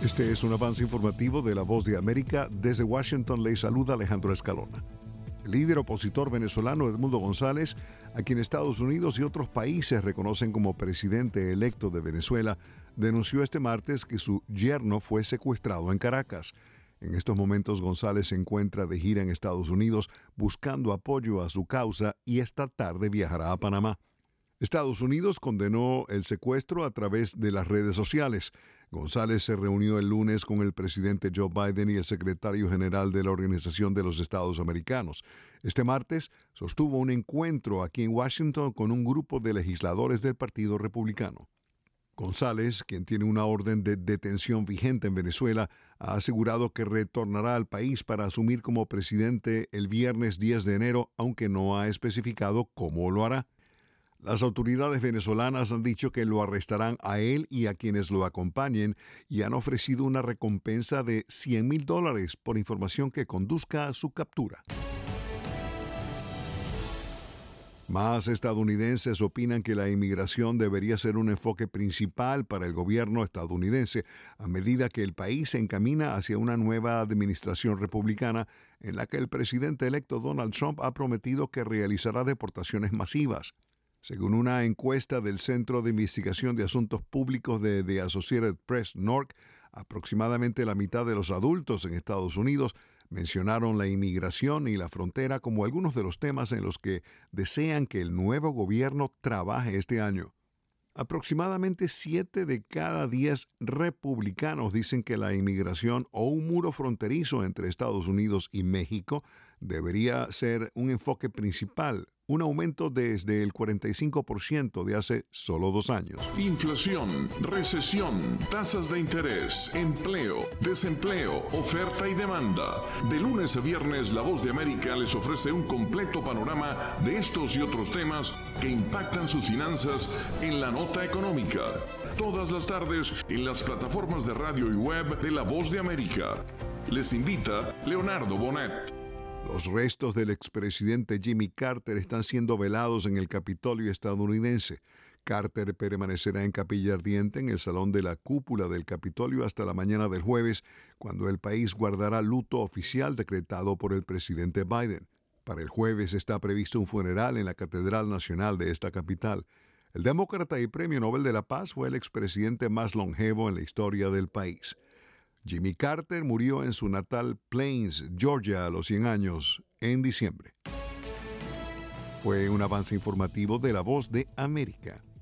Este es un avance informativo de La Voz de América. Desde Washington le saluda Alejandro Escalona. El líder opositor venezolano Edmundo González, a quien Estados Unidos y otros países reconocen como presidente electo de Venezuela, denunció este martes que su yerno fue secuestrado en Caracas. En estos momentos González se encuentra de gira en Estados Unidos buscando apoyo a su causa y esta tarde viajará a Panamá. Estados Unidos condenó el secuestro a través de las redes sociales. González se reunió el lunes con el presidente Joe Biden y el secretario general de la Organización de los Estados Americanos. Este martes sostuvo un encuentro aquí en Washington con un grupo de legisladores del Partido Republicano. González, quien tiene una orden de detención vigente en Venezuela, ha asegurado que retornará al país para asumir como presidente el viernes 10 de enero, aunque no ha especificado cómo lo hará. Las autoridades venezolanas han dicho que lo arrestarán a él y a quienes lo acompañen y han ofrecido una recompensa de $100,000 por información que conduzca a su captura. Más estadounidenses opinan que la inmigración debería ser un enfoque principal para el gobierno estadounidense a medida que el país se encamina hacia una nueva administración republicana en la que el presidente electo Donald Trump ha prometido que realizará deportaciones masivas. Según una encuesta del Centro de Investigación de Asuntos Públicos de The Associated Press, NORC, aproximadamente la mitad de los adultos en Estados Unidos mencionaron la inmigración y la frontera como algunos de los temas en los que desean que el nuevo gobierno trabaje este año. Aproximadamente 7 de cada 10 republicanos dicen que la inmigración o un muro fronterizo entre Estados Unidos y México debería ser un enfoque principal, un aumento desde el 45% de hace solo 2 años. Inflación, recesión, tasas de interés, empleo, desempleo, oferta y demanda. De lunes a viernes, La Voz de América les ofrece un completo panorama de estos y otros temas que impactan sus finanzas en la nota económica. Todas las tardes en las plataformas de radio y web de La Voz de América. Les invita Leonardo Bonet. Los restos del expresidente Jimmy Carter están siendo velados en el Capitolio estadounidense. Carter permanecerá en capilla ardiente en el salón de la cúpula del Capitolio hasta la mañana del jueves, cuando el país guardará luto oficial decretado por el presidente Biden. Para el jueves está previsto un funeral en la Catedral Nacional de esta capital. El demócrata y Premio Nobel de la Paz fue el expresidente más longevo en la historia del país. Jimmy Carter murió en su natal Plains, Georgia, a los 100 años, en diciembre. Fue un avance informativo de La Voz de América.